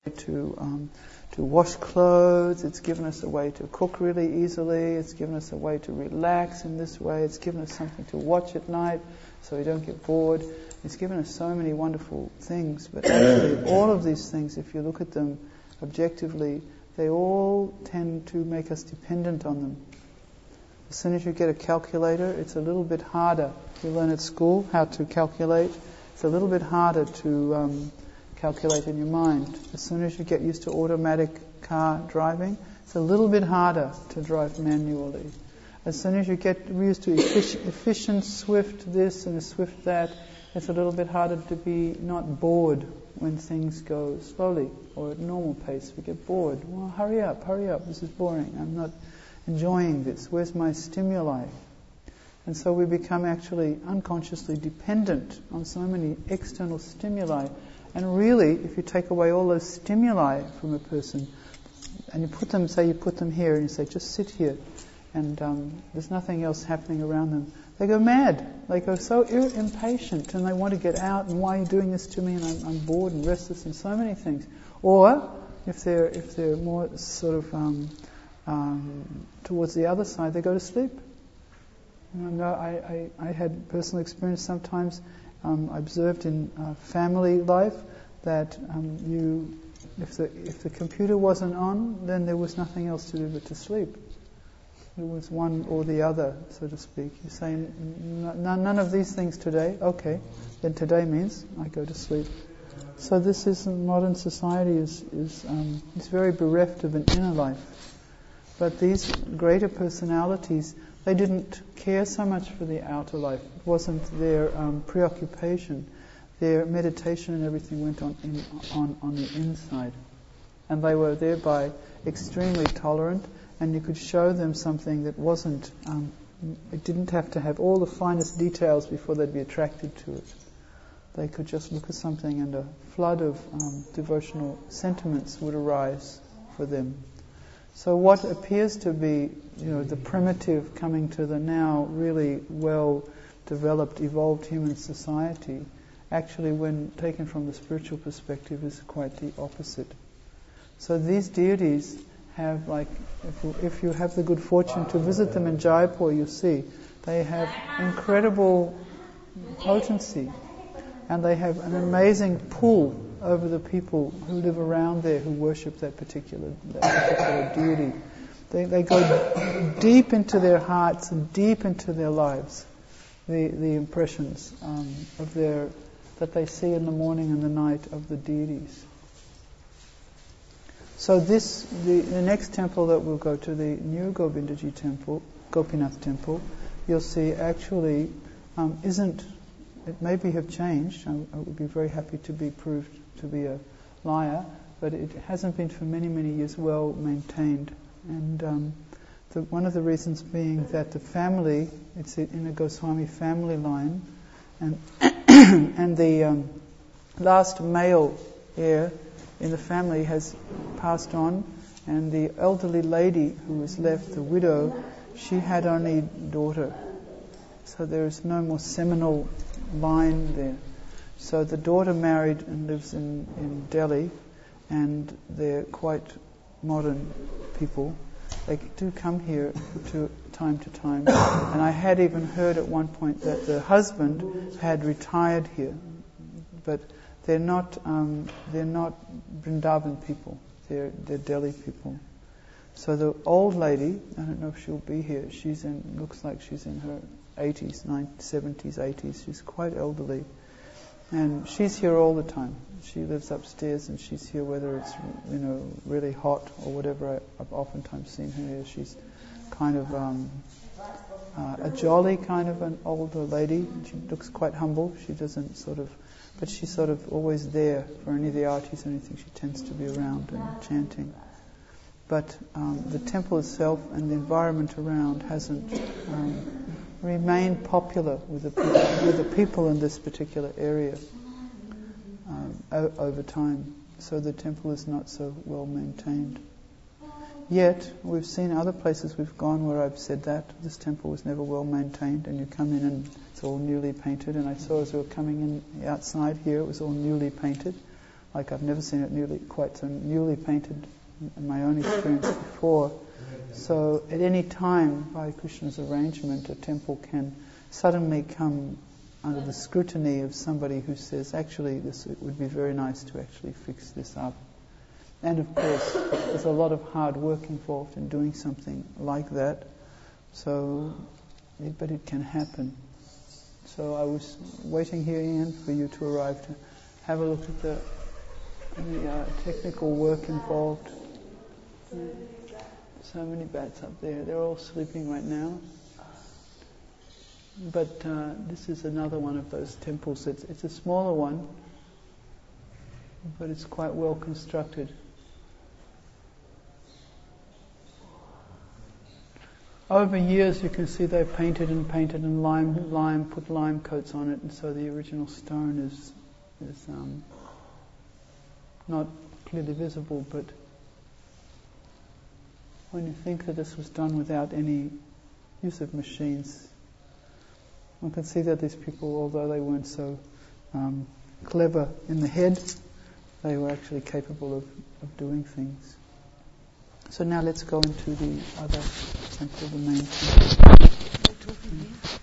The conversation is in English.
to wash clothes. It's given us a way to cook really easily. It's given us a way to relax in this way. It's given us something to watch at night so we don't get bored. It's given us so many wonderful things. But actually, all of these things, if you look at them objectively, they all tend to make us dependent on them. As soon as you get a calculator, it's a little bit harder. You learn at school how to calculate. It's a little bit harder to calculate in your mind. As soon as you get used to automatic car driving, it's a little bit harder to drive manually. As soon as you get used to efficient, swift this and swift that, it's a little bit harder to be not bored when things go slowly or at normal pace. We get bored. Well, hurry up, this is boring. I'm not enjoying this. Where's my stimuli? And so we become actually unconsciously dependent on so many external stimuli. And really, if you take away all those stimuli from a person, and you put them here, and you say, just sit here, and there's nothing else happening around them, they go mad. They go so impatient, and they want to get out, and why are you doing this to me, and I'm bored and restless, and so many things. Or, if they're more sort of towards the other side, they go to sleep. I had personal experience sometimes. I observed in family life that if the computer wasn't on, then there was nothing else to do but to sleep. It was one or the other, so to speak. You say, none of these things today. Okay, then today means I go to sleep. So this is modern society is very bereft of an inner life. But these greater personalities, they didn't care so much for the outer life. It wasn't their preoccupation. Their meditation and everything went on the inside. And they were thereby extremely tolerant, and you could show them something that wasn't, it didn't have to have all the finest details before they'd be attracted to it. They could just look at something and a flood of devotional sentiments would arise for them. So what appears to be, the primitive coming to the now really well-developed, evolved human society, actually, when taken from the spiritual perspective, is quite the opposite. So these deities have, if you have the good fortune to visit them in Jaipur, you'll see, they have incredible potency, and they have an amazing pull over the people who live around there who worship that particular deity. They go deep into their hearts and deep into their lives, the impressions that they see in the morning and the night of the deities. So the next temple that we'll go to, the new Govindaji temple, Gopinath temple, you'll see actually it maybe have changed. I would be very happy to be proved to be a liar, but it hasn't been for many, many years well maintained. And one of the reasons being that the family, it's in a Goswami family line, and and the last male heir in the family has passed on, and the elderly lady who was left, the widow, she had only daughter. So there is no more seminal line there. So the daughter married and lives in Delhi, and they're quite modern people. They do come here to time, and I had even heard at one point that the husband had retired here, but they're not Vrindavan people. They're Delhi people. So the old lady, I don't know if she'll be here. Looks like she's in her 80s, 70s, 80s. She's quite elderly, and she's here all the time. She lives upstairs, and she's here whether it's really hot or whatever. I've oftentimes seen her here. She's kind of a jolly kind of an older lady. She looks quite humble. She doesn't but she's sort of always there for any of the artis or anything. She tends to be around and chanting. But the temple itself and the environment around hasn't remained popular with the people in this particular area over time. So the temple is not so well maintained. Yet, we've seen other places we've gone where I've said that this temple was never well maintained, and you come in and it's all newly painted. And I saw as we were coming in outside here, it was all newly painted. like I've never seen it quite so newly painted in my own experience before. So at any time, by Krishna's arrangement, a temple can suddenly come under the scrutiny of somebody who says, actually, it would be very nice to actually fix this up. And of course, there's a lot of hard work involved in doing something like that. But it can happen. So I was waiting here, Ian, for you to arrive to have a look at the technical work involved. So many bats up there. They're all sleeping right now. But this is another one of those temples. It's a smaller one, but it's quite well constructed. Over years, you can see they've painted and put lime coats on it, and so the original stone is not clearly visible. But when you think that this was done without any use of machines, one can see that these people, although they weren't so clever in the head, they were actually capable of doing things. So now let's go into the other temple, the main temple.